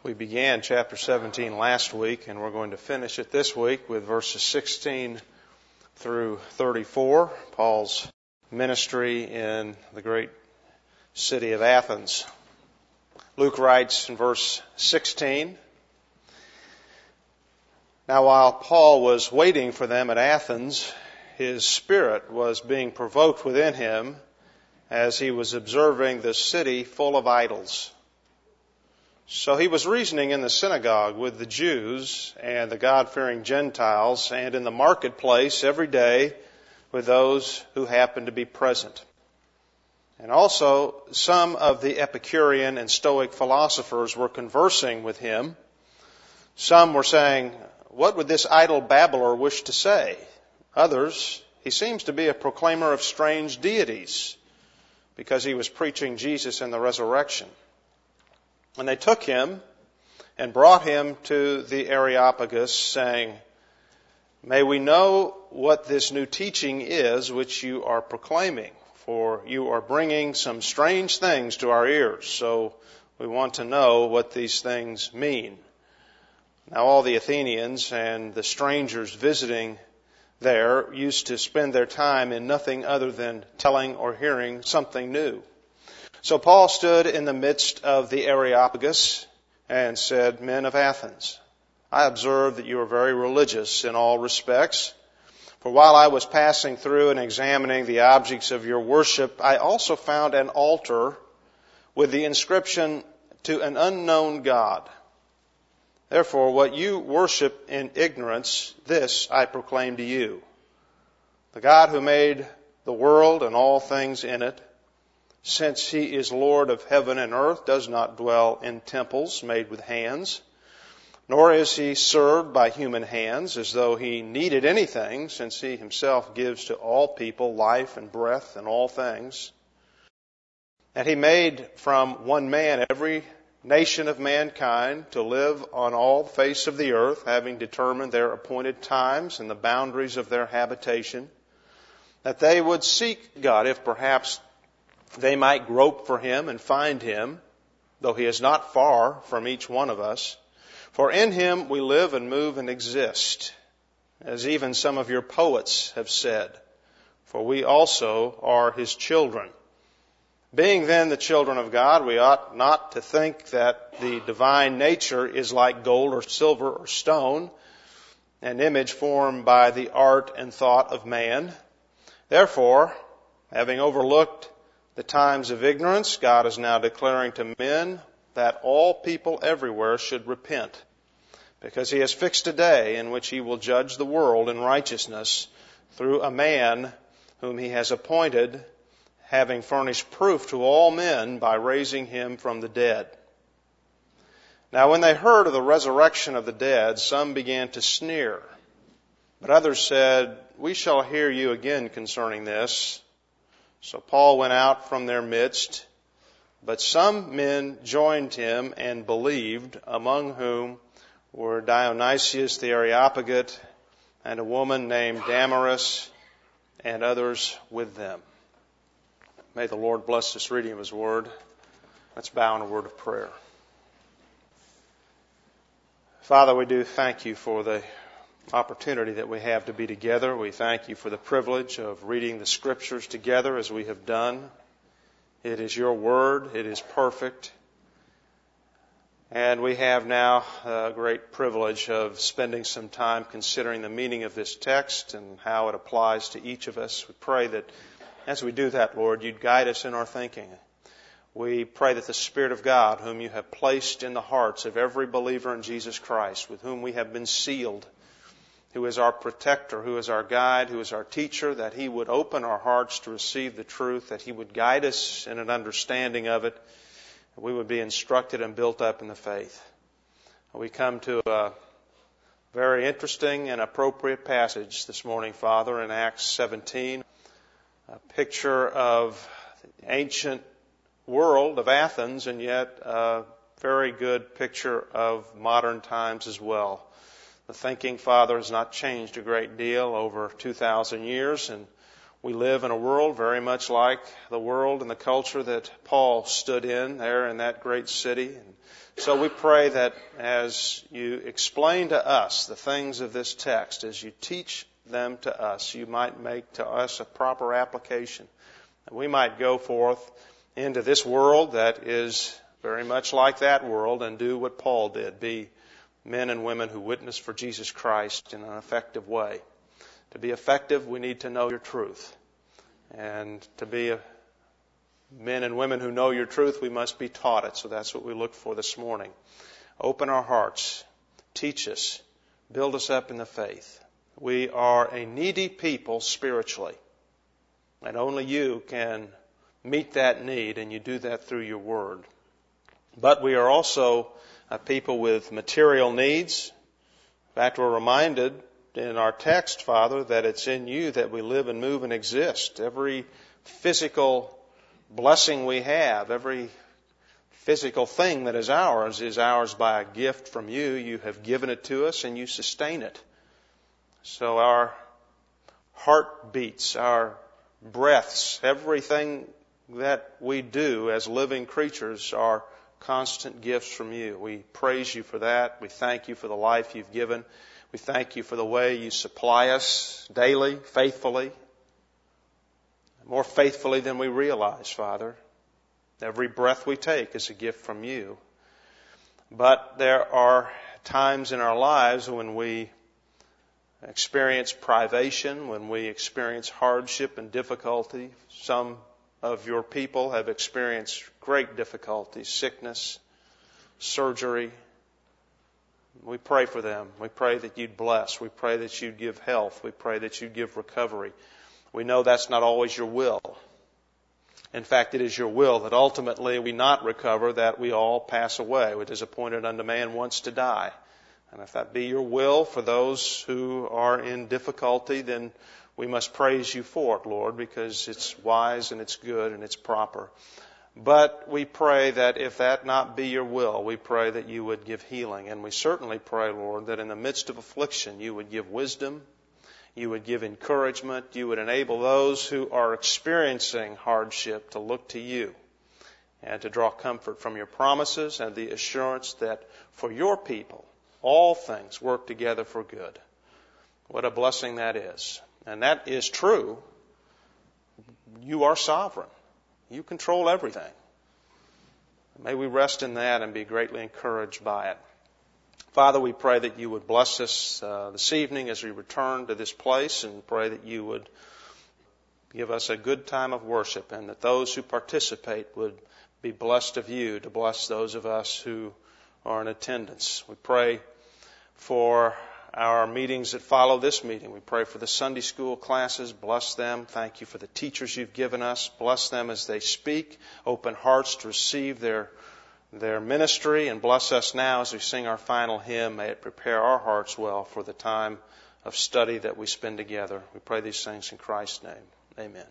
We began chapter 17 last week, and we're going to finish it this week with verses 16 through 34, Paul's ministry in the great city of Athens. Luke writes in verse 16, "Now while Paul was waiting for them at Athens, his spirit was being provoked within him as he was observing the city full of idols. So he was reasoning in the synagogue with the Jews and the God-fearing Gentiles, and in the marketplace every day with those who happened to be present. And also some of the Epicurean and Stoic philosophers were conversing with him. Some were saying, 'What would this idle babbler wish to say?' Others, 'He seems to be a proclaimer of strange deities,' because he was preaching Jesus and the resurrection. And they took him and brought him to the Areopagus, saying, 'May we know what this new teaching is which you are proclaiming, for you are bringing some strange things to our ears, so we want to know what these things mean.' Now all the Athenians and the strangers visiting there used to spend their time in nothing other than telling or hearing something new. So Paul stood in the midst of the Areopagus and said, 'Men of Athens, I observe that you are very religious in all respects. For while I was passing through and examining the objects of your worship, I also found an altar with the inscription, "To an unknown God." Therefore, what you worship in ignorance, this I proclaim to you. The God who made the world and all things in it, since he is Lord of heaven and earth, does not dwell in temples made with hands, nor is he served by human hands as though he needed anything, since he himself gives to all people life and breath and all things. And he made from one man every nation of mankind to live on all the face of the earth, having determined their appointed times and the boundaries of their habitation, that they would seek God, if perhaps they might grope for him and find him, though he is not far from each one of us. For in him we live and move and exist, as even some of your poets have said, for we also are his children. Being then the children of God, we ought not to think that the divine nature is like gold or silver or stone, an image formed by the art and thought of man. Therefore, having overlooked the times of ignorance, God is now declaring to men that all people everywhere should repent, because he has fixed a day in which he will judge the world in righteousness through a man whom he has appointed, having furnished proof to all men by raising him from the dead.' Now when they heard of the resurrection of the dead, some began to sneer, but others said, 'We shall hear you again concerning this.' So Paul went out from their midst, but some men joined him and believed, among whom were Dionysius the Areopagite and a woman named Damaris, and others with them." May the Lord bless this reading of his word. Let's bow in a word of prayer. Father, we do thank you for the opportunity that we have to be together. We thank you for the privilege of reading the Scriptures together as we have done. It is your word. It is perfect. And we have now a great privilege of spending some time considering the meaning of this text and how it applies to each of us. We pray that as we do that, Lord, you'd guide us in our thinking. We pray that the Spirit of God, whom you have placed in the hearts of every believer in Jesus Christ, with whom we have been sealed, who is our protector, who is our guide, who is our teacher, that he would open our hearts to receive the truth, that he would guide us in an understanding of it, that we would be instructed and built up in the faith. We come to a very interesting and appropriate passage this morning, Father, in Acts 17, a picture of the ancient world of Athens, and yet a very good picture of modern times as well. The thinking, Father, has not changed a great deal over 2,000 years, and We live in a world very much like the world and the culture that Paul stood in there in that great city. And so we pray that as you explain to us the things of this text, as you teach them to us, you might make to us a proper application. That we might go forth into this world that is very much like that world and do what Paul did, be men and women who witness for Jesus Christ in an effective way. To be effective, we need to know your truth. And to be men and women who know your truth, we must be taught it. So that's what we look for this morning. Open our hearts. Teach us. Build us up in the faith. We are a needy people spiritually. And only you can meet that need, and you do that through your word. But we are also a people with material needs. In fact, we're reminded in our text, Father, that it's in you that we live and move and exist. Every physical blessing we have, every physical thing that is ours by a gift from you. You have given it to us and you sustain it. So our heartbeats, our breaths, everything that we do as living creatures are constant gifts from you. We praise you for that. We thank you for the life you've given. We thank you for the way you supply us daily, faithfully, more faithfully than we realize, Father. Every breath we take is a gift from you. But there are times in our lives when we experience privation, when we experience hardship and difficulty. Some of your people have experienced great difficulty, sickness, surgery. We pray for them. We pray that you'd bless. We pray that you'd give health. We pray that you'd give recovery. We know that's not always your will. In fact, it is your will that ultimately we not recover, that we all pass away. It is appointed unto man once to die. And if that be your will for those who are in difficulty, then we must praise you for it, Lord, because it's wise and it's good and it's proper. But we pray that if that not be your will, we pray that you would give healing. And we certainly pray, Lord, that in the midst of affliction, you would give wisdom, you would give encouragement, you would enable those who are experiencing hardship to look to you and to draw comfort from your promises and the assurance that for your people, all things work together for good. What a blessing that is. And that is true. You are sovereign. You control everything. May we rest in that and be greatly encouraged by it. Father, we pray that you would bless us this evening as we return to this place, and pray that you would give us a good time of worship, and that those who participate would be blessed of you to bless those of us who are in attendance. We pray for our meetings that follow this meeting. We pray for the Sunday school classes. Bless them. Thank you for the teachers you've given us. Bless them as they speak. Open hearts to receive their ministry. And bless us now as we sing our final hymn. May it prepare our hearts well for the time of study that we spend together. We pray these things in Christ's name. Amen.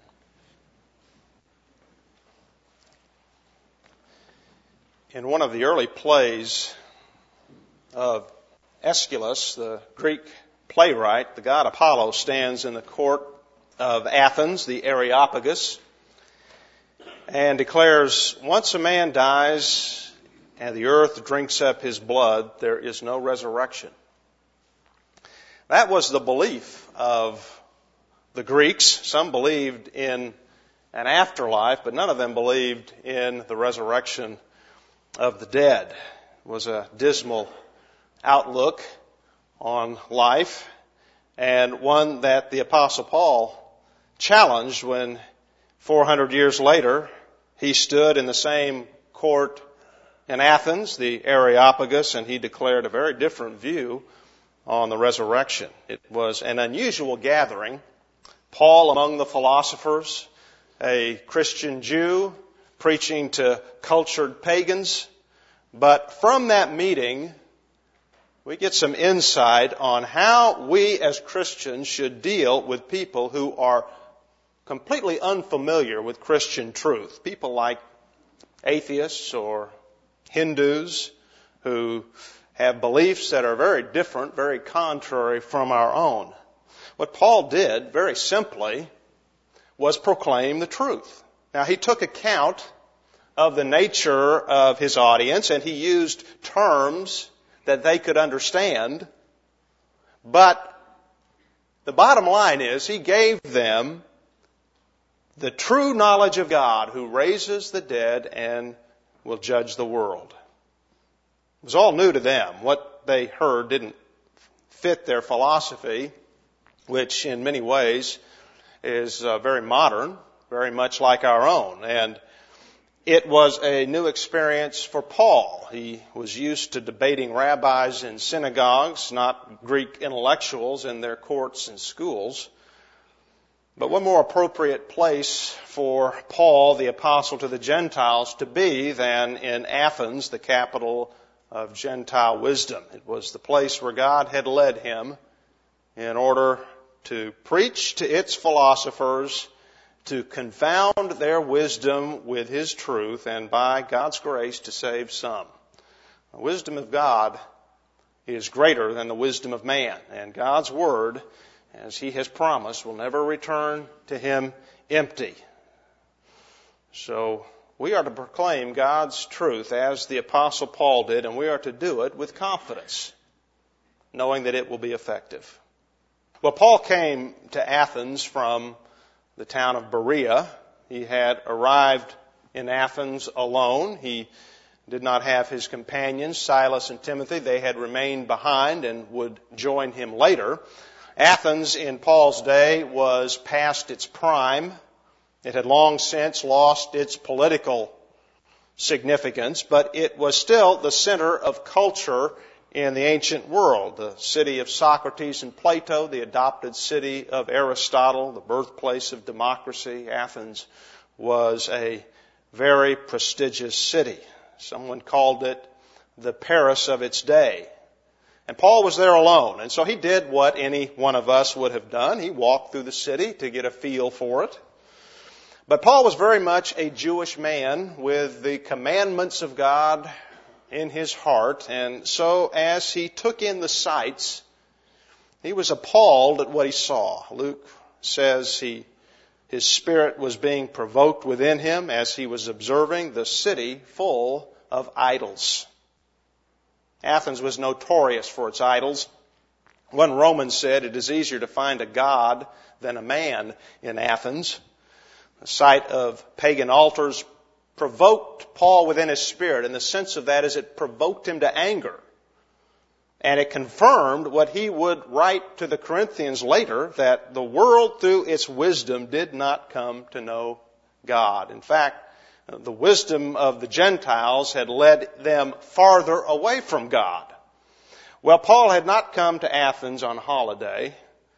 In one of the early plays of Aeschylus, the Greek playwright, the god Apollo, stands in the court of Athens, the Areopagus, and declares, "Once a man dies and the earth drinks up his blood, there is no resurrection." That was the belief of the Greeks. Some believed in an afterlife, but none of them believed in the resurrection of the dead. It was a dismal outlook on life, and one that the Apostle Paul challenged when 400 years later he stood in the same court in Athens, the Areopagus, and he declared a very different view on the resurrection. It was an unusual gathering. Paul among the philosophers, a Christian Jew preaching to cultured pagans, but from that meeting we get some insight on how we as Christians should deal with people who are completely unfamiliar with Christian truth. People like atheists or Hindus who have beliefs that are very different, very contrary from our own. What Paul did, very simply, was proclaim the truth. Now, he took account of the nature of his audience, and he used terms that they could understand. But the bottom line is, he gave them the true knowledge of God, who raises the dead and will judge the world. It was all new to them. What they heard didn't fit their philosophy, which in many ways is very modern, very much like our own. And it was a new experience for Paul. He was used to debating rabbis in synagogues, not Greek intellectuals in their courts and schools. But what more appropriate place for Paul, the apostle to the Gentiles, to be than in Athens, the capital of Gentile wisdom? It was the place where God had led him in order to preach to its philosophers, to confound their wisdom with His truth, and by God's grace to save some. The wisdom of God is greater than the wisdom of man, and God's Word, as He has promised, will never return to Him empty. So we are to proclaim God's truth as the Apostle Paul did, and we are to do it with confidence, knowing that it will be effective. Well, Paul came to Athens from the town of Berea. He had arrived in Athens alone. He did not have his companions, Silas and Timothy. They had remained behind and would join him later. Athens in Paul's day was past its prime. It had long since lost its political significance, but it was still the center of culture in the ancient world. The city of Socrates and Plato, the adopted city of Aristotle, the birthplace of democracy. Athens was a very prestigious city. Someone called it the Paris of its day. And Paul was there alone, and so he did what any one of us would have done. He walked through the city to get a feel for it. But Paul was very much a Jewish man with the commandments of God in his heart, and so as he took in the sights, he was appalled at what he saw. Luke says his spirit was being provoked within him as he was observing the city full of idols. Athens was notorious for its idols. One Roman said, "It is easier to find a god than a man in Athens." The sight of pagan altars provoked Paul within his spirit, and the sense of that is it provoked him to anger. And it confirmed what he would write to the Corinthians later, that the world through its wisdom did not come to know God. In fact, the wisdom of the Gentiles had led them farther away from God. Well, Paul had not come to Athens on holiday,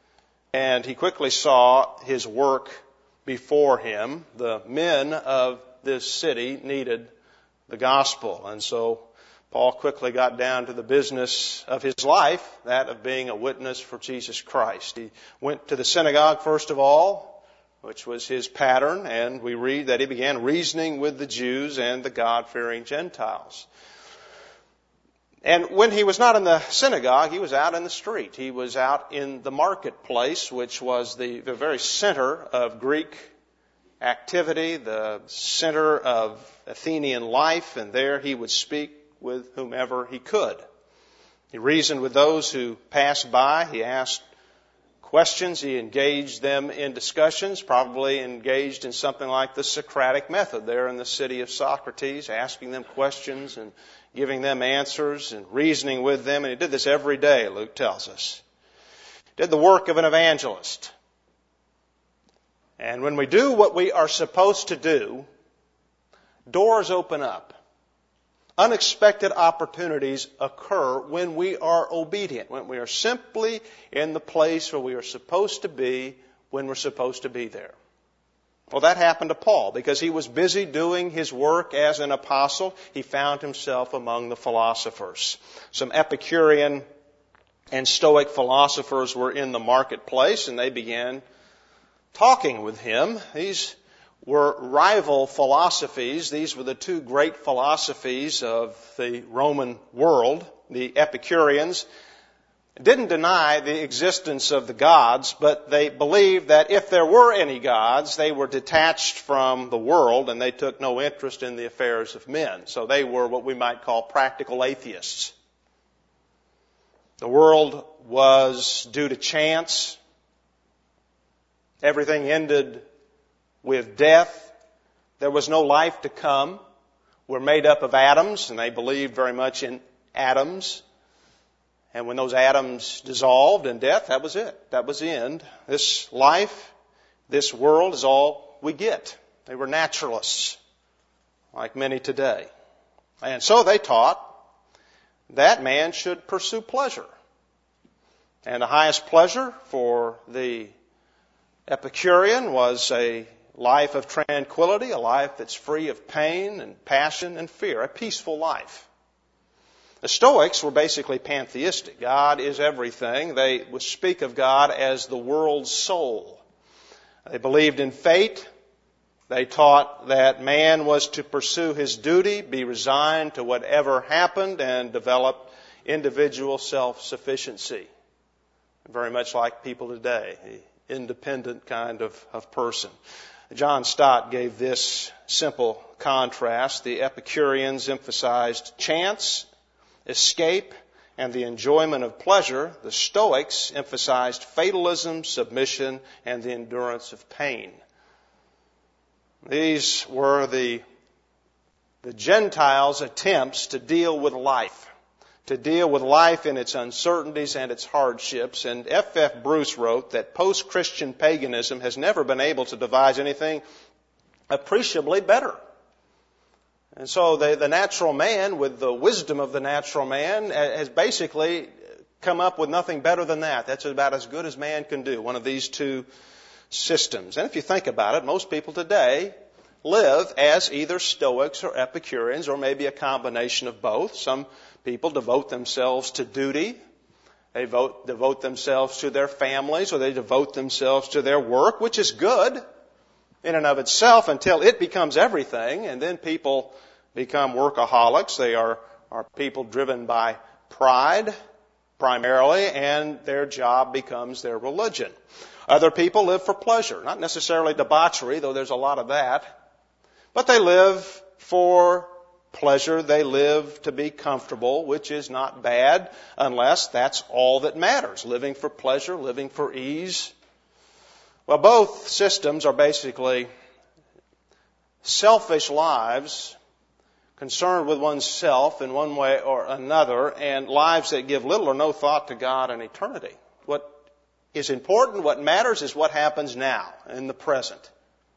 and he quickly saw his work before him. The men of this city needed the gospel, and so Paul quickly got down to the business of his life, that of being a witness for Jesus Christ. He went to the synagogue first of all, which was his pattern, and we read that he began reasoning with the Jews and the God-fearing Gentiles. And when he was not in the synagogue, he was out in the street. He was out in the marketplace, which was the very center of Greek activity, the center of Athenian life, and there he would speak with whomever he could. He reasoned with those who passed by. He asked questions. He engaged them in discussions, probably engaged in something like the Socratic method there in the city of Socrates, asking them questions and giving them answers and reasoning with them. And he did this every day, Luke tells us. He did the work of an evangelist. And when we do what we are supposed to do, doors open up. Unexpected opportunities occur when we are obedient, when we are simply in the place where we are supposed to be when we're supposed to be there. Well, that happened to Paul because he was busy doing his work as an apostle. He found himself among the philosophers. Some Epicurean and Stoic philosophers were in the marketplace, and they began talking with him. These were rival philosophies. These were the two great philosophies of the Roman world. The Epicureans didn't deny the existence of the gods, but they believed that if there were any gods, they were detached from the world and they took no interest in the affairs of men. So they were what we might call practical atheists. The world was due to chance. Everything ended with death. There was no life to come. We're made up of atoms, and they believed very much in atoms. And when those atoms dissolved in death, that was it. That was the end. This life, this world is all we get. They were naturalists, like many today. And so they taught that man should pursue pleasure. And the highest pleasure for the Epicurean was a life of tranquility, a life that's free of pain and passion and fear, a peaceful life. The Stoics were basically pantheistic. God is everything. They would speak of God as the world's soul. They believed in fate. They taught that man was to pursue his duty, be resigned to whatever happened, and develop individual self-sufficiency. Very much like people today, the independent kind of person. John Stott gave this simple contrast. The Epicureans emphasized chance, escape, and the enjoyment of pleasure. The Stoics emphasized fatalism, submission, and the endurance of pain. These were the Gentiles' attempts to deal with life in its uncertainties and its hardships. And F.F. Bruce wrote that post-Christian paganism has never been able to devise anything appreciably better. And so the natural man, with the wisdom of the natural man, has basically come up with nothing better than that. That's about as good as man can do, one of these two systems. And if you think about it, most people today live as either Stoics or Epicureans, or maybe a combination of both. Some people devote themselves to duty. They devote themselves to their families, or they devote themselves to their work, which is good in and of itself until it becomes everything, and then people become workaholics. They are people driven by pride primarily, and their job becomes their religion. Other people live for pleasure, not necessarily debauchery, though there's a lot of that, but they live for pleasure. They live to be comfortable, which is not bad unless that's all that matters, living for pleasure, living for ease. Well, both systems are basically selfish lives concerned with oneself in one way or another, and lives that give little or no thought to God and eternity. What is important, what matters, is what happens now, in the present.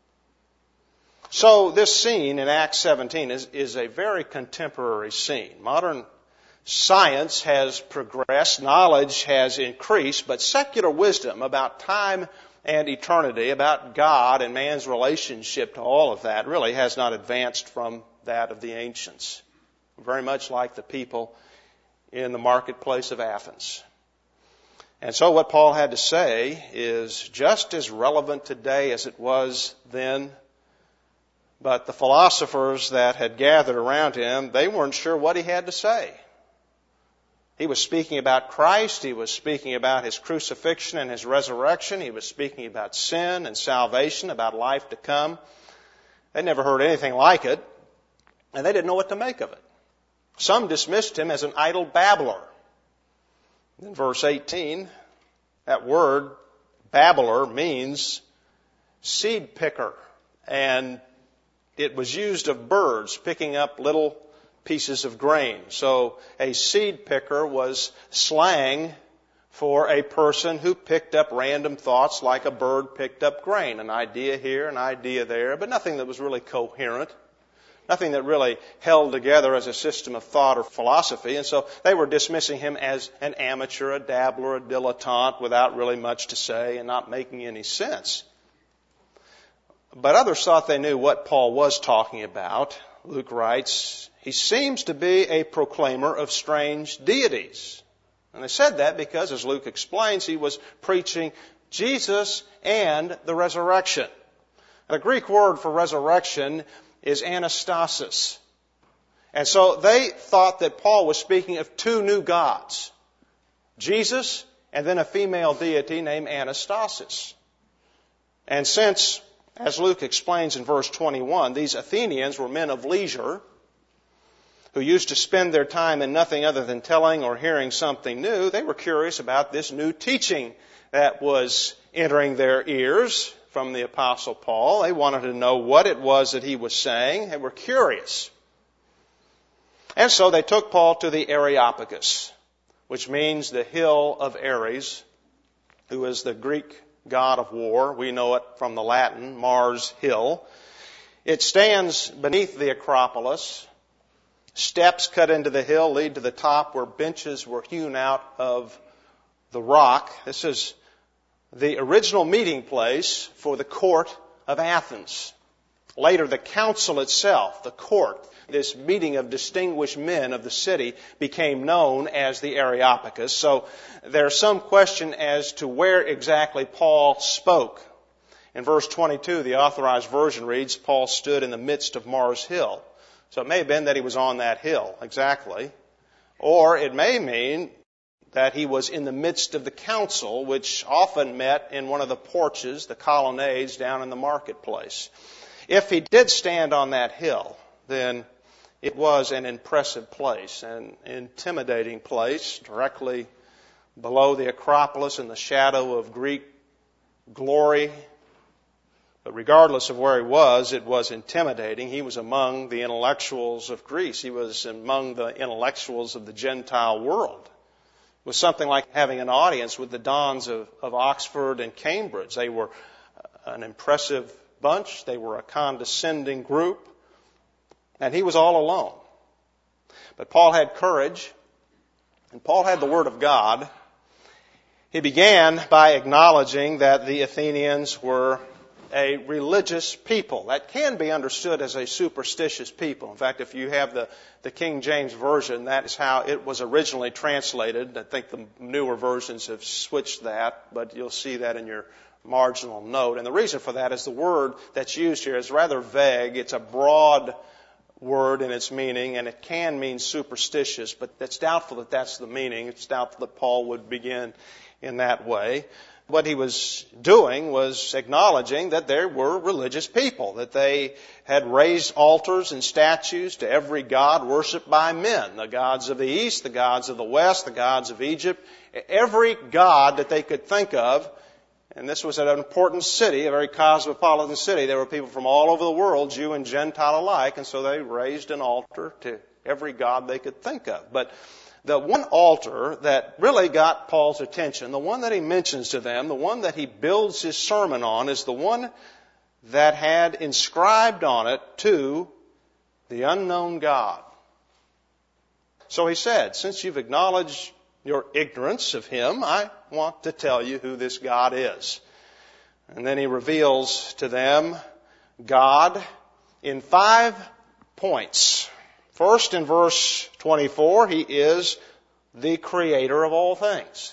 So this scene in Acts 17 is a very contemporary scene. Modern science has progressed, knowledge has increased, but secular wisdom about time and eternity, about God and man's relationship to all of that, really has not advanced from that of the ancients. Very much like the people in the marketplace of Athens. And so what Paul had to say is just as relevant today as it was then. But the philosophers that had gathered around him, they weren't sure what he had to say. He was speaking about Christ. He was speaking about his crucifixion and his resurrection. He was speaking about sin and salvation, about life to come. They'd never heard anything like it, and they didn't know what to make of it. Some dismissed him as an idle babbler. In verse 18, that word, babbler, means seed picker. And it was used of birds picking up little pieces of grain. So a seed picker was slang for a person who picked up random thoughts like a bird picked up grain. An idea here, an idea there, but nothing that was really coherent. Nothing that really held together as a system of thought or philosophy. And so they were dismissing him as an amateur, a dabbler, a dilettante without really much to say and not making any sense. But others thought they knew what Paul was talking about. Luke writes, he seems to be a proclaimer of strange deities. And they said that because, as Luke explains, he was preaching Jesus and the resurrection. The Greek word for resurrection is anastasis. And so they thought that Paul was speaking of two new gods. Jesus, and then a female deity named Anastasis. And since, as Luke explains in verse 21, these Athenians were men of leisure who used to spend their time in nothing other than telling or hearing something new, they were curious about this new teaching that was entering their ears from the Apostle Paul. They wanted to know what it was that he was saying. They were curious. And so they took Paul to the Areopagus, which means the hill of Ares, who is the Greek god of war. We know it from the Latin, Mars Hill. It stands beneath the Acropolis. Steps cut into the hill lead to the top where benches were hewn out of the rock. This is the original meeting place for the court of Athens. Later, the council itself, the court, this meeting of distinguished men of the city, became known as the Areopagus. So there's some question as to where exactly Paul spoke. In verse 22, the Authorized Version reads, Paul stood in the midst of Mars Hill. So it may have been that he was on that hill, exactly. Or it may mean that he was in the midst of the council, which often met in one of the porches, the colonnades down in the marketplace. If he did stand on that hill, then it was an impressive place, an intimidating place, directly below the Acropolis in the shadow of Greek glory. But regardless of where he was, it was intimidating. He was among the intellectuals of Greece. He was among the intellectuals of the Gentile world. It was something like having an audience with the dons of Oxford and Cambridge. They were an impressive bunch. They were a condescending group. And he was all alone. But Paul had courage, and Paul had the Word of God. He began by acknowledging that the Athenians were a religious people. That can be understood as a superstitious people. In fact, if you have the King James Version, that is how it was originally translated. I think the newer versions have switched that, but you'll see that in your marginal note. And the reason for that is the word that's used here is rather vague. It's a broad word in its meaning, and it can mean superstitious, but it's doubtful that that's the meaning. It's doubtful that Paul would begin in that way. What he was doing was acknowledging that there were religious people, that they had raised altars and statues to every god worshipped by men, the gods of the east, the gods of the west, the gods of Egypt, every god that they could think of. And this was an important city, a very cosmopolitan city. There were people from all over the world, Jew and Gentile alike, and so they raised an altar to every god they could think of. But the one altar that really got Paul's attention, the one that he mentions to them, the one that he builds his sermon on, is the one that had inscribed on it to the unknown God. So he said, since you've acknowledged your ignorance of Him, I want to tell you who this God is. And then he reveals to them God in 5 points. First, in verse 24, He is the Creator of all things.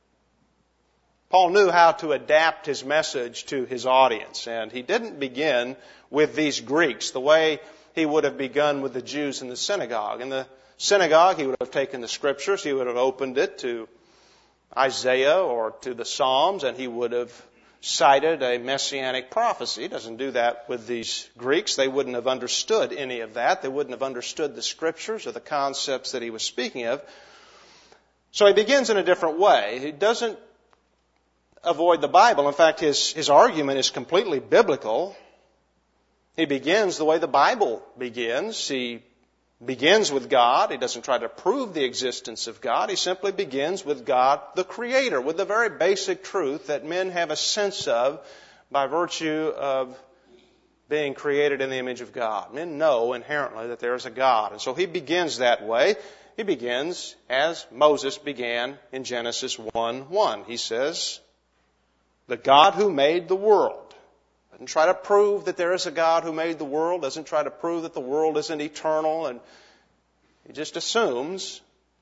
Paul knew how to adapt his message to his audience, and he didn't begin with these Greeks the way he would have begun with the Jews in the synagogue. In the synagogue, he would have taken the Scriptures, he would have opened it to Isaiah or to the Psalms, and he would have cited a messianic prophecy. He doesn't do that with these Greeks. They wouldn't have understood any of that. They wouldn't have understood the Scriptures or the concepts that he was speaking of. So he begins in a different way. He doesn't avoid the Bible. In fact, his argument is completely biblical. He begins the way the Bible begins. He begins with God. He doesn't try to prove the existence of God. He simply begins with God, the Creator, with the very basic truth that men have a sense of by virtue of being created in the image of God. Men know inherently that there is a God. And so he begins that way. He begins as Moses began in Genesis 1:1. He says, the God who made the world. Doesn't try to prove that there is a God who made the world. Doesn't try to prove that the world isn't eternal. And he just assumes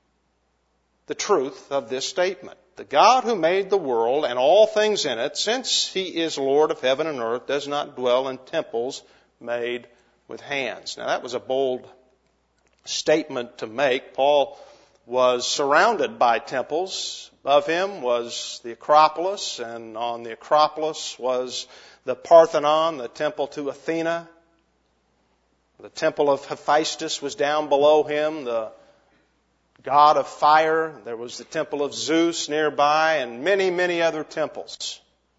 the truth of this statement. The God who made the world and all things in it, since He is Lord of heaven and earth, does not dwell in temples made with hands. Now that was a bold statement to make. Paul was surrounded by temples. Above him was the Acropolis, and on the Acropolis was the Parthenon, the temple to Athena. The temple of Hephaestus was down below him, the god of fire. There was the temple of Zeus nearby, and many, many other temples.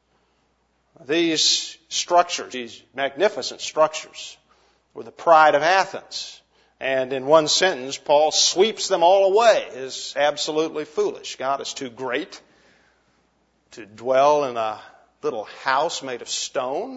These structures, these magnificent structures, were the pride of Athens. And in one sentence, Paul sweeps them all away as absolutely foolish. God is too great to dwell in a little house made of stone.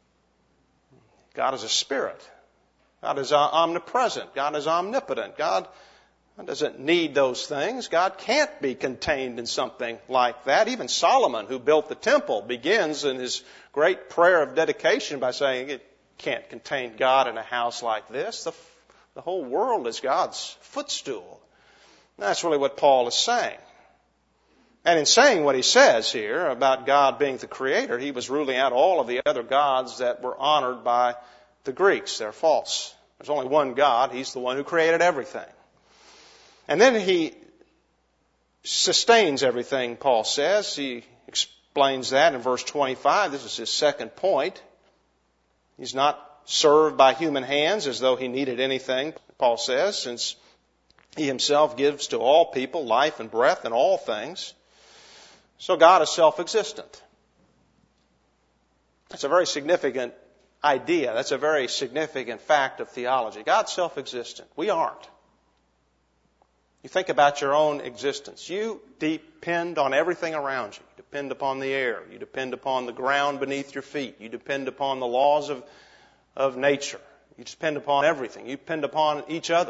God is a spirit. God is omnipresent. God is omnipotent. God doesn't need those things. God can't be contained in something like that. Even Solomon, who built the temple, begins in his great prayer of dedication by saying it can't contain God in a house like this. The whole world is God's footstool. And that's really what Paul is saying. And in saying what he says here about God being the creator, he was ruling out all of the other gods that were honored by the Greeks. They're false. There's only one God. He's the one who created everything. And then he sustains everything, Paul says. He explains that in verse 25. This is his second point. He's not served by human hands as though he needed anything, Paul says, since he himself gives to all people life and breath and all things. So God is self-existent. That's a very significant idea. That's a very significant fact of theology. God's self-existent. We aren't. You think about your own existence. You depend on everything around you. You depend upon the air. You depend upon the ground beneath your feet. You depend upon the laws of nature. You depend upon everything. You depend upon each other.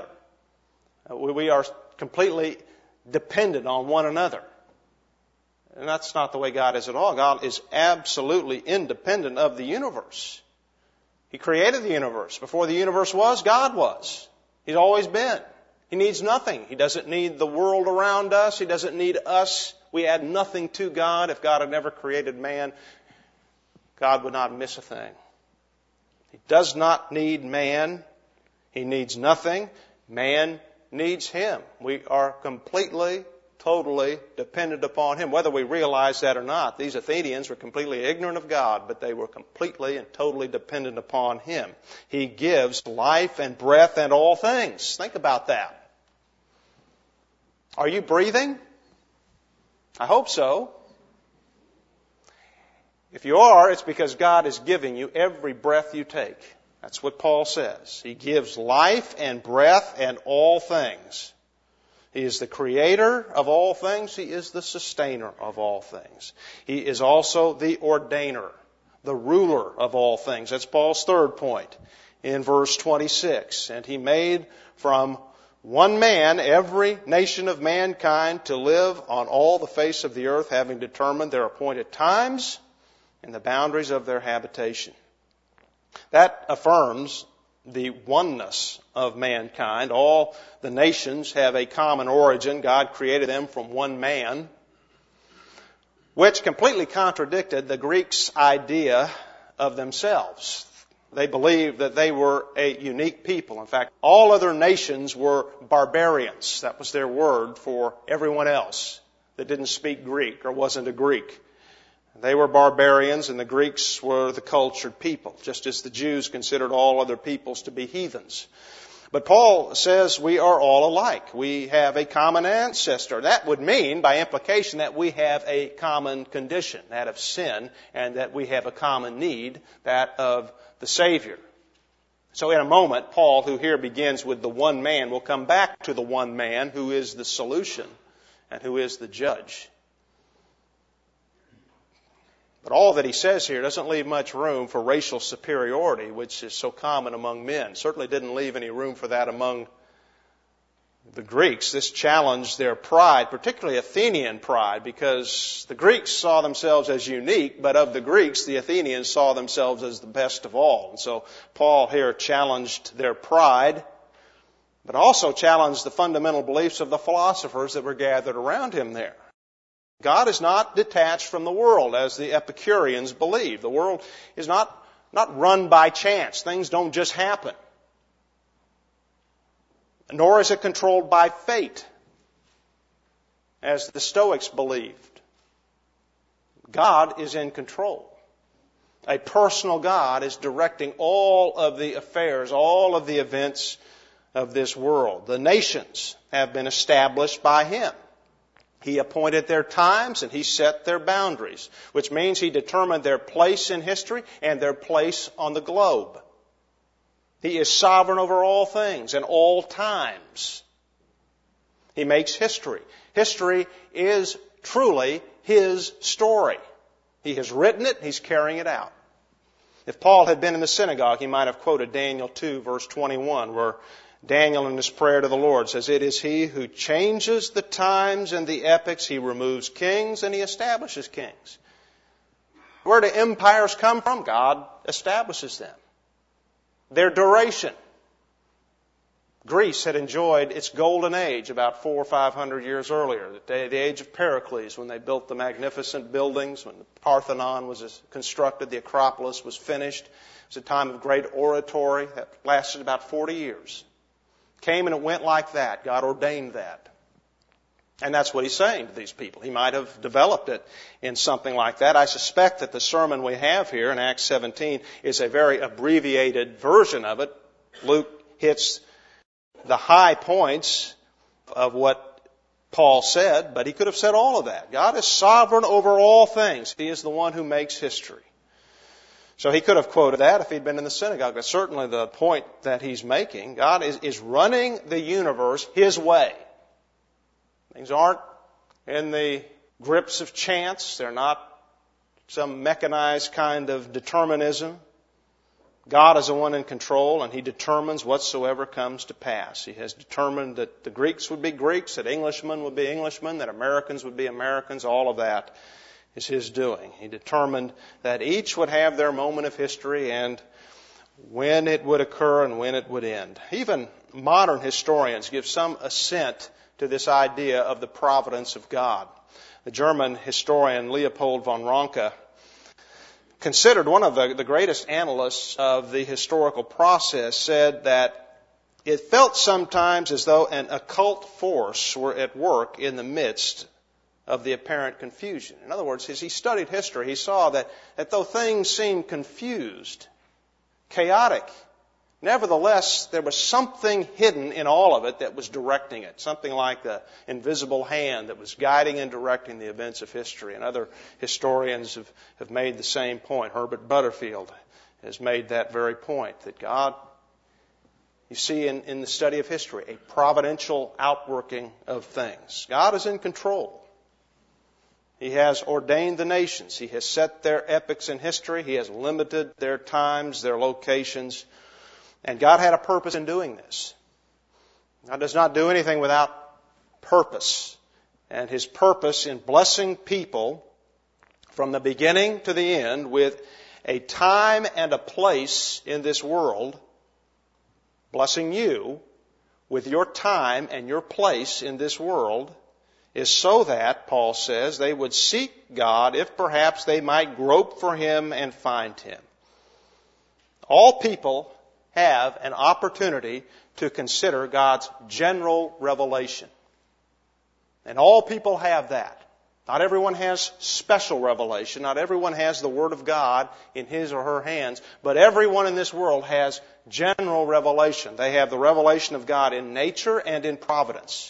We are completely dependent on one another. And that's not the way God is at all. God is absolutely independent of the universe. He created the universe. Before the universe was, God was. He's always been. He needs nothing. He doesn't need the world around us. He doesn't need us. We add nothing to God. If God had never created man, God would not miss a thing. He does not need man. He needs nothing. Man needs him. We are completely, totally dependent upon him, whether we realize that or not. These Athenians were completely ignorant of God, but they were completely and totally dependent upon him. He gives life and breath and all things. Think about that. Are you breathing? I hope so. If you are, it's because God is giving you every breath you take. That's what Paul says. He gives life and breath and all things. He is the creator of all things. He is the sustainer of all things. He is also the ordainer, the ruler of all things. That's Paul's third point in verse 26. And he made from one man every nation of mankind to live on all the face of the earth, having determined their appointed times and the boundaries of their habitation. That affirms the oneness of mankind. All the nations have a common origin. God created them from one man, which completely contradicted the Greeks' idea of themselves. They believed that they were a unique people. In fact, all other nations were barbarians. That was their word for everyone else that didn't speak Greek or wasn't a Greek. They were barbarians, and the Greeks were the cultured people, just as the Jews considered all other peoples to be heathens. But Paul says we are all alike. We have a common ancestor. That would mean, by implication, that we have a common condition, that of sin, and that we have a common need, that of the Savior. So in a moment, Paul, who here begins with the one man, will come back to the one man who is the solution and who is the judge. But all that he says here doesn't leave much room for racial superiority, which is so common among men. Certainly didn't leave any room for that among the Greeks. This challenged their pride, particularly Athenian pride, because the Greeks saw themselves as unique, but of the Greeks, the Athenians saw themselves as the best of all. And so Paul here challenged their pride, but also challenged the fundamental beliefs of the philosophers that were gathered around him there. God is not detached from the world, as the Epicureans believed. The world is not run by chance. Things don't just happen. Nor is it controlled by fate. as the Stoics believed. God is in control. A personal God is directing all of the affairs, all of the events of this world. The nations have been established by Him. He appointed their times and He set their boundaries, which means He determined their place in history and their place on the globe. He is sovereign over all things and all times. He makes history. History is truly His story. He has written it, He's carrying it out. If Paul had been in the synagogue, he might have quoted Daniel 2, verse 21, where Daniel in his prayer to the Lord says, "It is He who changes the times and the epochs. He removes kings and He establishes kings." Where do empires come from? God establishes them. Their duration. Greece had enjoyed its golden age about 400 or 500 years earlier, the age of Pericles, when they built the magnificent buildings, when the Parthenon was constructed, the Acropolis was finished. It was a time of great oratory that lasted about 40 years. Came and it went like that. God ordained that. And that's what He's saying to these people. He might have developed it in something like that. I suspect that the sermon we have here in Acts 17 is a very abbreviated version of it. Luke hits the high points of what Paul said, but he could have said all of that. God is sovereign over all things. He is the one who makes history. So he could have quoted that if he'd been in the synagogue. But certainly the point that he's making, God is running the universe His way. Things aren't in the grips of chance. They're not some mechanized kind of determinism. God is the one in control, and He determines whatsoever comes to pass. He has determined that the Greeks would be Greeks, that Englishmen would be Englishmen, that Americans would be Americans. All of that is His doing. He determined that each would have their moment of history and when it would occur and when it would end. Even modern historians give some assent to this idea of the providence of God. The German historian Leopold von Ranke, considered one of the greatest analysts of the historical process, said that it felt sometimes as though an occult force were at work in the midst of the apparent confusion. In other words, as he studied history, he saw that though things seemed confused, chaotic, nevertheless, there was something hidden in all of it that was directing it, something like the invisible hand that was guiding and directing the events of history. And other historians have made the same point. Herbert Butterfield has made that very point, that God, you see in the study of history, a providential outworking of things. God is in control. He has ordained the nations. He has set their epochs in history. He has limited their times, their locations. And God had a purpose in doing this. God does not do anything without purpose. And His purpose in blessing people from the beginning to the end with a time and a place in this world, blessing you with your time and your place in this world, is so that, Paul says, they would seek God if perhaps they might grope for Him and find Him. All people have an opportunity to consider God's general revelation. And all people have that. Not everyone has special revelation. Not everyone has the Word of God in his or her hands. But everyone in this world has general revelation. They have the revelation of God in nature and in providence.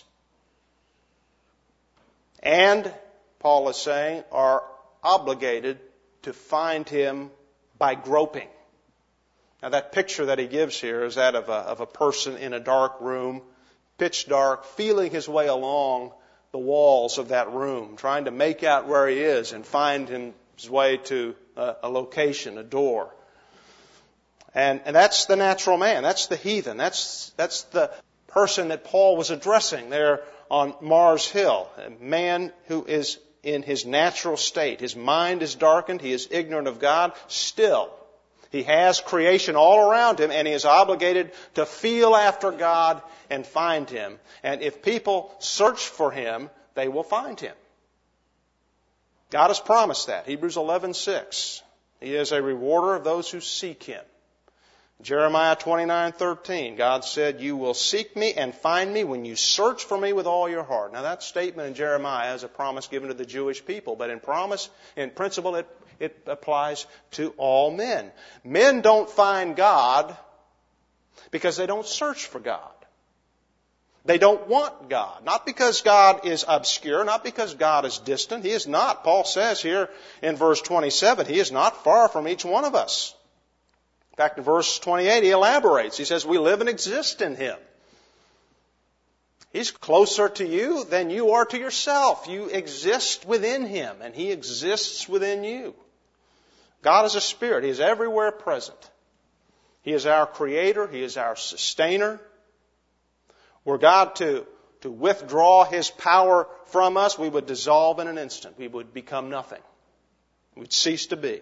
And, Paul is saying, are obligated to find Him by groping. Now that picture that he gives here is that of a person in a dark room, pitch dark, feeling his way along the walls of that room, trying to make out where he is and find his way to a location, a door. And that's the natural man. That's the heathen. That's the person that Paul was addressing there on Mars Hill. A man who is in his natural state. His mind is darkened. He is ignorant of God. Still, he has creation all around him, and he is obligated to feel after God and find Him. And if people search for Him, they will find Him. God has promised that. Hebrews 11:6. He is a rewarder of those who seek Him. Jeremiah 29:13, God said, "You will seek me and find me when you search for me with all your heart." Now that statement in Jeremiah is a promise given to the Jewish people, but in principle, it applies to all men. Men don't find God because they don't search for God. They don't want God. Not because God is obscure, not because God is distant. He is not. Paul says here in verse 27, He is not far from each one of us. In fact, in verse 28, he elaborates. He says, we live and exist in Him. He's closer to you than you are to yourself. You exist within Him, and He exists within you. God is a spirit. He is everywhere present. He is our creator. He is our sustainer. Were God to withdraw His power from us, we would dissolve in an instant. We would become nothing. We'd cease to be.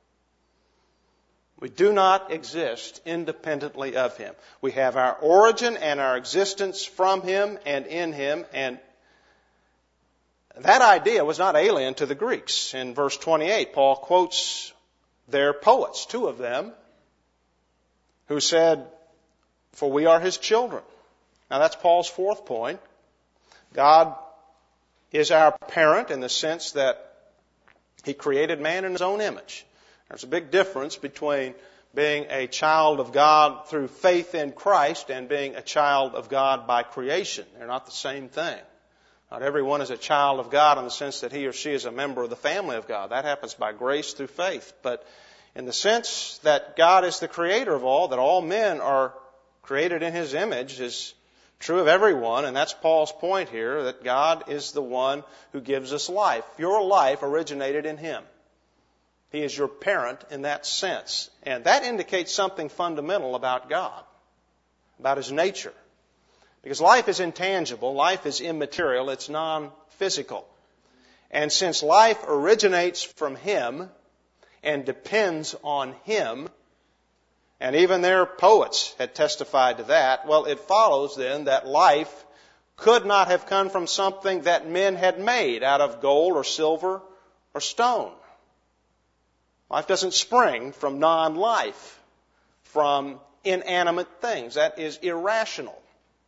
We do not exist independently of Him. We have our origin and our existence from Him and in Him. And that idea was not alien to the Greeks. In verse 28, Paul quotes their poets, two of them, who said, "For we are His children." Now that's Paul's fourth point. God is our parent in the sense that He created man in His own image. There's a big difference between being a child of God through faith in Christ and being a child of God by creation. They're not the same thing. Not everyone is a child of God in the sense that he or she is a member of the family of God. That happens by grace through faith. But in the sense that God is the creator of all, that all men are created in His image, is true of everyone. And that's Paul's point here, that God is the one who gives us life. Your life originated in Him. He is your parent in that sense. And that indicates something fundamental about God, about His nature. Because life is intangible, life is immaterial, it's non-physical. And since life originates from Him and depends on Him, and even their poets had testified to that, well, it follows then that life could not have come from something that men had made out of gold or silver or stone. Life doesn't spring from non-life, from inanimate things. That is irrational.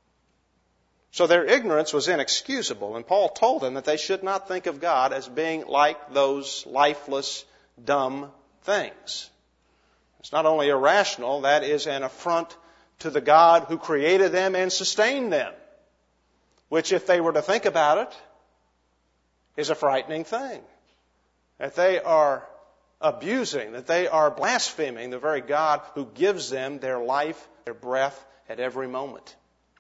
So their ignorance was inexcusable, and Paul told them that they should not think of God as being like those lifeless, dumb things. It's not only irrational, that is an affront to the God who created them and sustained them, which, if they were to think about it, is a frightening thing. That they are abusing, that they are blaspheming the very God who gives them their life, their breath at every moment.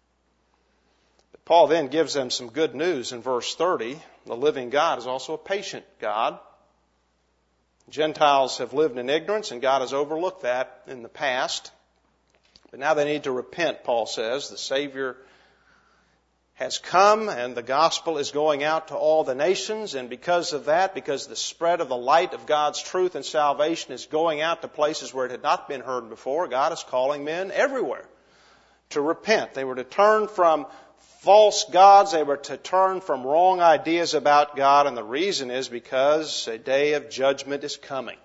But Paul then gives them some good news in verse 30. The living God is also a patient God. Gentiles have lived in ignorance, and God has overlooked that in the past. But now they need to repent, Paul says. The Savior has come, and the gospel is going out to all the nations. And because of that, because the spread of the light of God's truth and salvation is going out to places where it had not been heard before, God is calling men everywhere to repent. They were to turn from false gods. They were to turn from wrong ideas about God. And the reason is because a day of judgment is coming.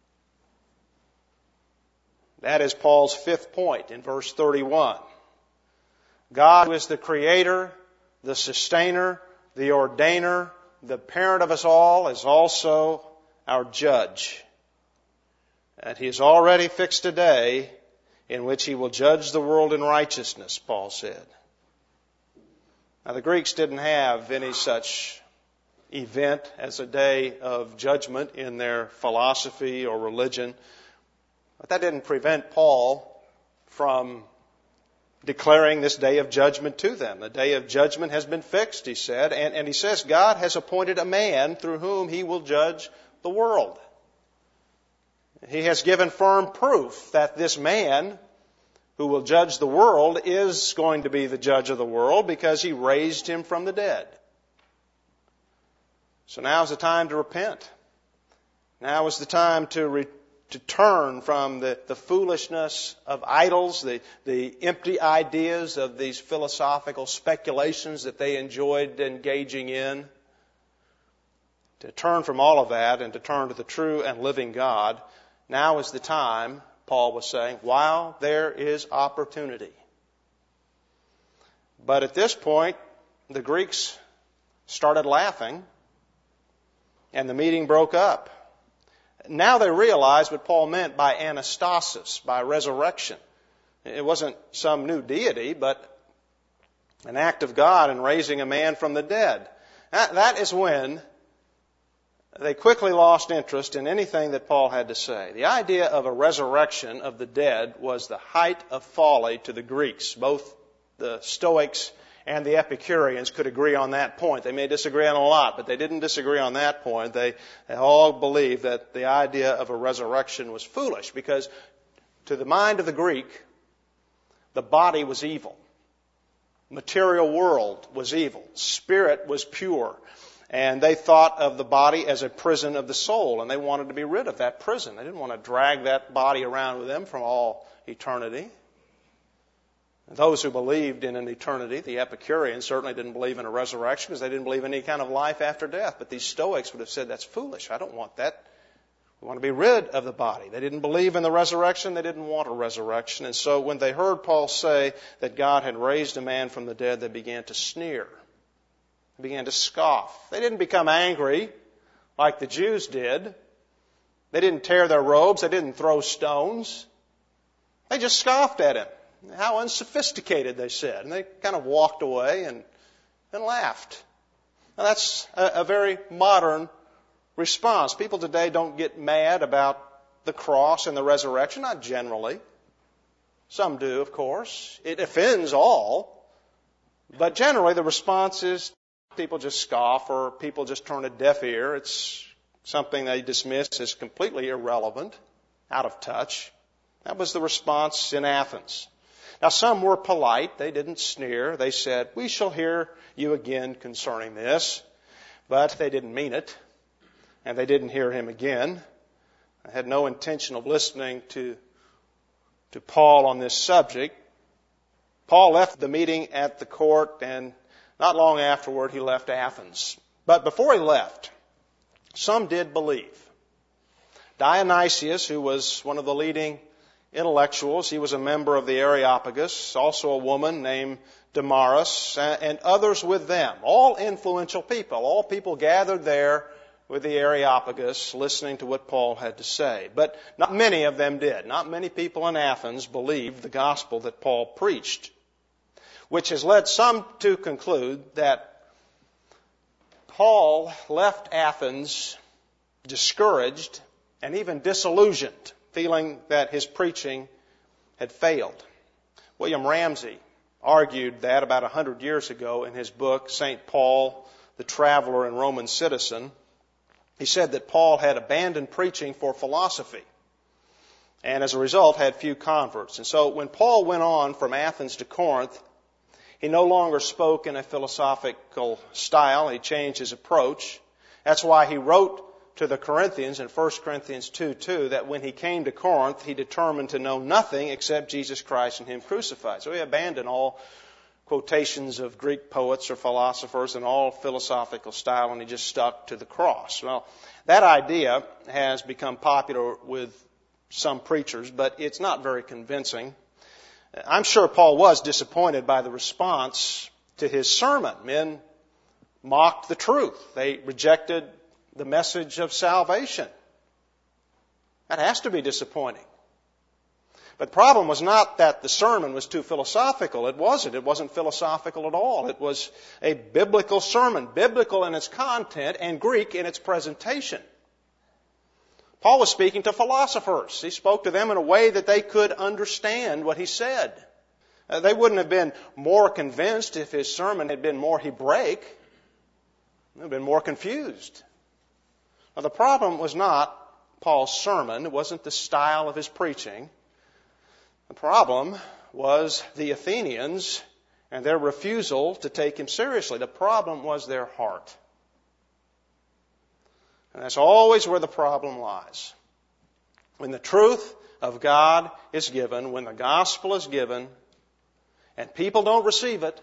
That is Paul's fifth point in verse 31. God, who is the creator, the sustainer, the ordainer, the parent of us all, is also our judge. And He has already fixed a day in which He will judge the world in righteousness, Paul said. Now, the Greeks didn't have any such event as a day of judgment in their philosophy or religion. But that didn't prevent Paul from declaring this day of judgment to them. The day of judgment has been fixed, he said. And he says God has appointed a man through whom He will judge the world. He has given firm proof that this man who will judge the world is going to be the judge of the world because He raised Him from the dead. So now is the time to repent. Now is the time to turn from the foolishness of idols, the empty ideas of these philosophical speculations that they enjoyed engaging in. To turn from all of that and to turn to the true and living God. Now is the time Paul was saying, while there is opportunity. But at this point, the Greeks started laughing, and the meeting broke up. Now they realized what Paul meant by anastasis, by resurrection. It wasn't some new deity, but an act of God in raising a man from the dead. That is when they quickly lost interest in anything that Paul had to say. The idea of a resurrection of the dead was the height of folly to the Greeks. Both the Stoics and the Epicureans could agree on that point. They may disagree on a lot, but they didn't disagree on that point. They all believed that the idea of a resurrection was foolish because to the mind of the Greek, the body was evil. Material world was evil. Spirit was pure. And they thought of the body as a prison of the soul, and they wanted to be rid of that prison. They didn't want to drag that body around with them from all eternity. Those who believed in an eternity, the Epicureans, certainly didn't believe in a resurrection because they didn't believe in any kind of life after death. But these Stoics would have said, that's foolish. I don't want that. We want to be rid of the body. They didn't believe in the resurrection. They didn't want a resurrection. And so when they heard Paul say that God had raised a man from the dead, they began to sneer. They began to scoff. They didn't become angry like the Jews did. They didn't tear their robes. They didn't throw stones. They just scoffed at him. How unsophisticated, they said. And they kind of walked away and laughed. Now that's a very modern response. People today don't get mad about the cross and the resurrection, not generally. Some do, of course. It offends all. But generally the response is people just scoff or people just turn a deaf ear. It's something they dismiss as completely irrelevant, out of touch. That was the response in Athens. Now, some were polite. They didn't sneer. They said, we shall hear you again concerning this. But they didn't mean it. And they didn't hear him again. I had no intention of listening to Paul on this subject. Paul left the meeting at the court, and not long afterward, he left Athens. But before he left, some did believe. Dionysius, who was one of the leading intellectuals, he was a member of the Areopagus, also a woman named Damaris, and others with them, all influential people, all people gathered there with the Areopagus listening to what Paul had to say. But not many of them did. Not many people in Athens believed the gospel that Paul preached, which has led some to conclude that Paul left Athens discouraged and even disillusioned, feeling that his preaching had failed. William Ramsey argued that about 100 years ago in his book, St. Paul, the Traveler and Roman Citizen. He said that Paul had abandoned preaching for philosophy and as a result had few converts. And so when Paul went on from Athens to Corinth, he no longer spoke in a philosophical style. He changed his approach. That's why he wrote to the Corinthians in 1 Corinthians 2:2 that when he came to Corinth, he determined to know nothing except Jesus Christ and Him crucified. So he abandoned all quotations of Greek poets or philosophers and all philosophical style, and he just stuck to the cross. Well, that idea has become popular with some preachers, but it's not very convincing. I'm sure Paul was disappointed by the response to his sermon. Men mocked the truth. They rejected the message of salvation. That has to be disappointing. But the problem was not that the sermon was too philosophical. It wasn't. It wasn't philosophical at all. It was a biblical sermon, biblical in its content and Greek in its presentation. Paul was speaking to philosophers. He spoke to them in a way that they could understand what he said. They wouldn't have been more convinced if his sermon had been more Hebraic. They would have been more confused. Now, the problem was not Paul's sermon. It wasn't the style of his preaching. The problem was the Athenians and their refusal to take him seriously. The problem was their heart. And that's always where the problem lies. When the truth of God is given, when the gospel is given, and people don't receive it,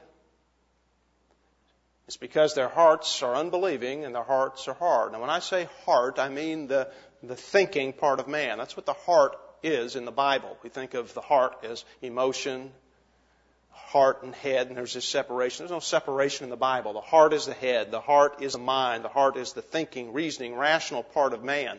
it's because their hearts are unbelieving and their hearts are hard. Now, when I say heart, I mean the thinking part of man. That's what the heart is in the Bible. We think of the heart as emotion, heart and head, and there's this separation. There's no separation in the Bible. The heart is the head. The heart is the mind. The heart is the thinking, reasoning, rational part of man.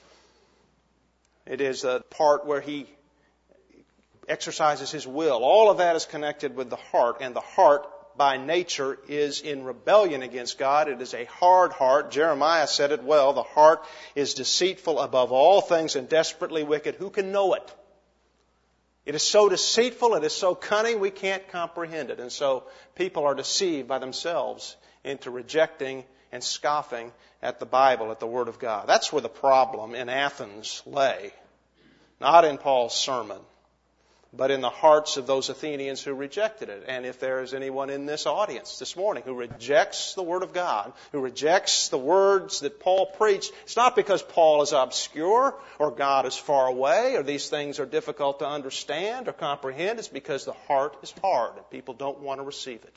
It is the part where he exercises his will. All of that is connected with the heart, and the heart by nature is in rebellion against God. It is a hard heart. Jeremiah said it well. The heart is deceitful above all things and desperately wicked. Who can know it? It is so deceitful, it is so cunning, we can't comprehend it. And so people are deceived by themselves into rejecting and scoffing at the Bible, at the Word of God. That's where the problem in Athens lay. Not in Paul's sermon, but in the hearts of those Athenians who rejected it. And if there is anyone in this audience this morning who rejects the Word of God, who rejects the words that Paul preached, it's not because Paul is obscure or God is far away or these things are difficult to understand or comprehend. It's because the heart is hard and people don't want to receive it.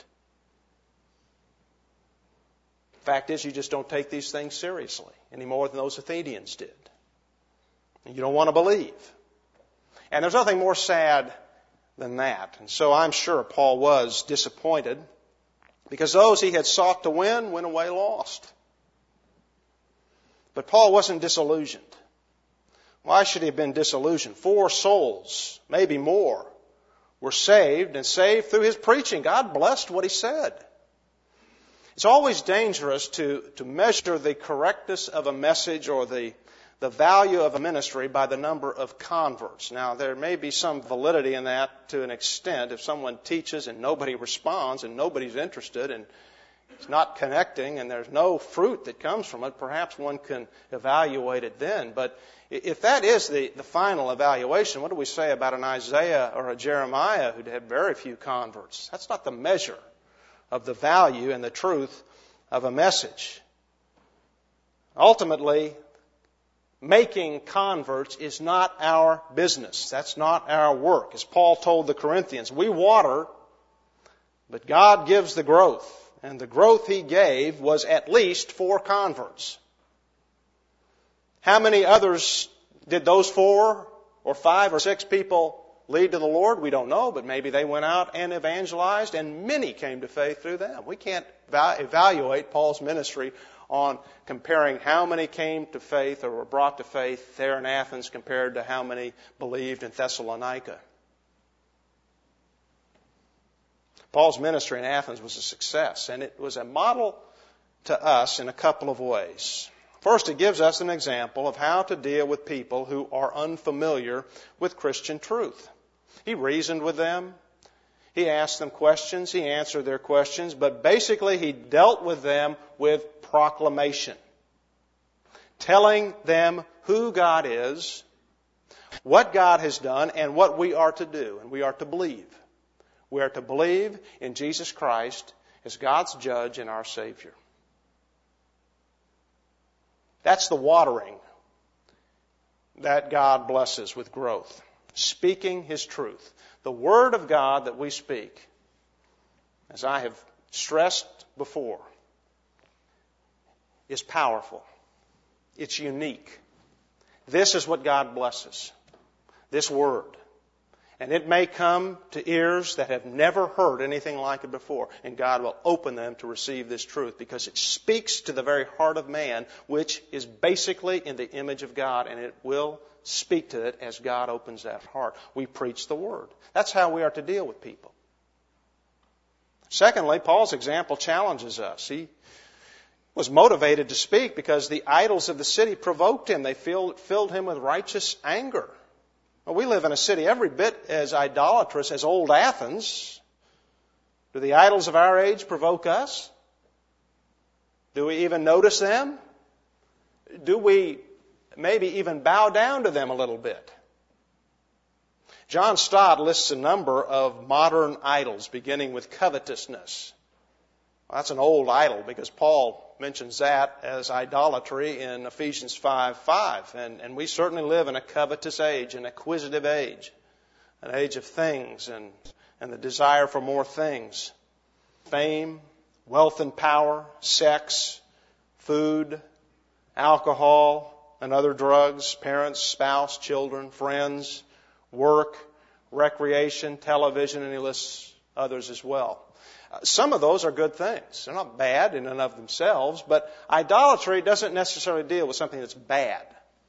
The fact is, you just don't take these things seriously any more than those Athenians did. And you don't want to believe. And there's nothing more sad than that. And so I'm sure Paul was disappointed because those he had sought to win went away lost. But Paul wasn't disillusioned. Why should he have been disillusioned? 4 souls, maybe more, were saved and saved through his preaching. God blessed what he said. It's always dangerous to measure the correctness of a message or the value of a ministry by the number of converts. Now, there may be some validity in that to an extent. If someone teaches and nobody responds and nobody's interested and it's not connecting and there's no fruit that comes from it, perhaps one can evaluate it then. But if that is the final evaluation, what do we say about an Isaiah or a Jeremiah who had very few converts? That's not the measure of the value and the truth of a message. Ultimately, making converts is not our business. That's not our work. As Paul told the Corinthians, we water, but God gives the growth. And the growth he gave was at least 4 converts. How many others did those 4 or 5 or 6 people lead to the Lord? We don't know, but maybe they went out and evangelized and many came to faith through them. We can't evaluate Paul's ministry on comparing how many came to faith or were brought to faith there in Athens compared to how many believed in Thessalonica. Paul's ministry in Athens was a success, and it was a model to us in a couple of ways. First, it gives us an example of how to deal with people who are unfamiliar with Christian truth. He reasoned with them. He asked them questions. He answered their questions. But basically, he dealt with them with proclamation, telling them who God is, what God has done, and what we are to do. And we are to believe. We are to believe in Jesus Christ as God's judge and our Savior. That's the watering that God blesses with growth. Speaking His truth. The Word of God that we speak, as I have stressed before, is powerful. It's unique. This is what God blesses. This Word. And it may come to ears that have never heard anything like it before. And God will open them to receive this truth because it speaks to the very heart of man, which is basically in the image of God. And it will speak to it as God opens that heart. We preach the Word. That's how we are to deal with people. Secondly, Paul's example challenges us. He was motivated to speak because the idols of the city provoked him. They filled him with righteous anger. Well, we live in a city every bit as idolatrous as old Athens. Do the idols of our age provoke us? Do we even notice them? Do we maybe even bow down to them a little bit? John Stott lists a number of modern idols, beginning with covetousness. Well, that's an old idol because Paul mentions that as idolatry in Ephesians 5:5. And we certainly live in a covetous age, an acquisitive age, an age of things and the desire for more things. Fame, wealth and power, sex, food, alcohol, and other drugs, parents, spouse, children, friends, work, recreation, television, and he lists others as well. Some of those are good things. They're not bad in and of themselves, but idolatry doesn't necessarily deal with something that's bad.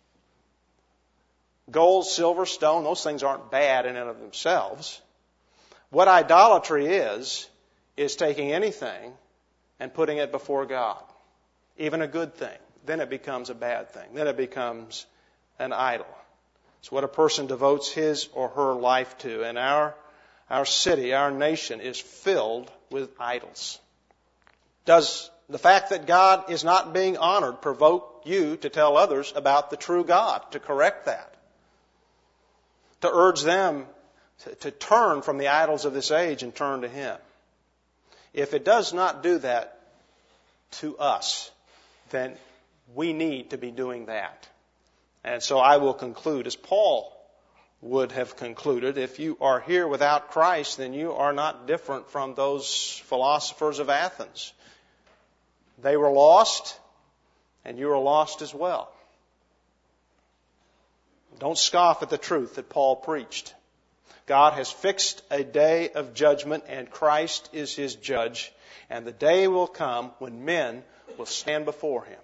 Gold, silver, stone, those things aren't bad in and of themselves. What idolatry is taking anything and putting it before God, even a good thing. Then it becomes a bad thing. Then it becomes an idol. It's what a person devotes his or her life to. And our city, our nation is filled with idols. Does the fact that God is not being honored provoke you to tell others about the true God, to correct that? To urge them to turn from the idols of this age and turn to Him? If it does not do that to us, then we need to be doing that. And so I will conclude as Paul would have concluded. If you are here without Christ, then you are not different from those philosophers of Athens. They were lost, and you are lost as well. Don't scoff at the truth that Paul preached. God has fixed a day of judgment, and Christ is His judge. And the day will come when men will stand before Him.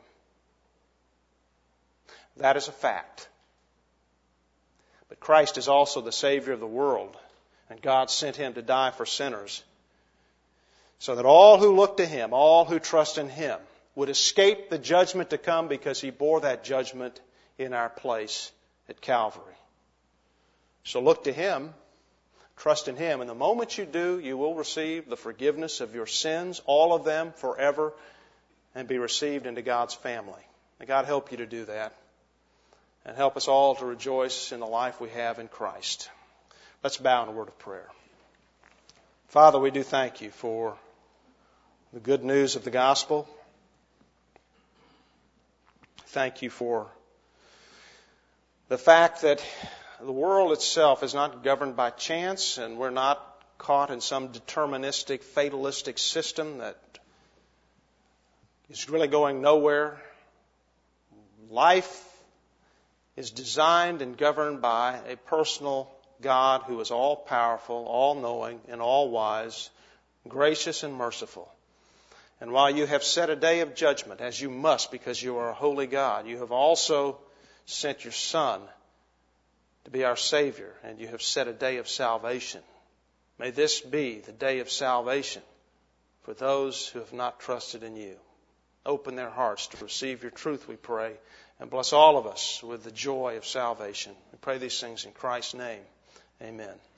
That is a fact. But Christ is also the Savior of the world, and God sent Him to die for sinners, so that all who look to Him, all who trust in Him, would escape the judgment to come, because He bore that judgment in our place at Calvary. So look to Him, trust in Him, and the moment you do, you will receive the forgiveness of your sins, all of them forever, and be received into God's family. May God help you to do that, and help us all to rejoice in the life we have in Christ. Let's bow in a word of prayer. Father, we do thank You for the good news of the gospel. Thank You for the fact that the world itself is not governed by chance, and we're not caught in some deterministic, fatalistic system that is really going nowhere. Life is designed and governed by a personal God who is all-powerful, all-knowing, and all-wise, gracious and merciful. And while You have set a day of judgment, as You must because You are a holy God, You have also sent Your Son to be our Savior, and You have set a day of salvation. May this be the day of salvation for those who have not trusted in You. Open their hearts to receive Your truth, we pray, and bless all of us with the joy of salvation. We pray these things in Christ's name. Amen.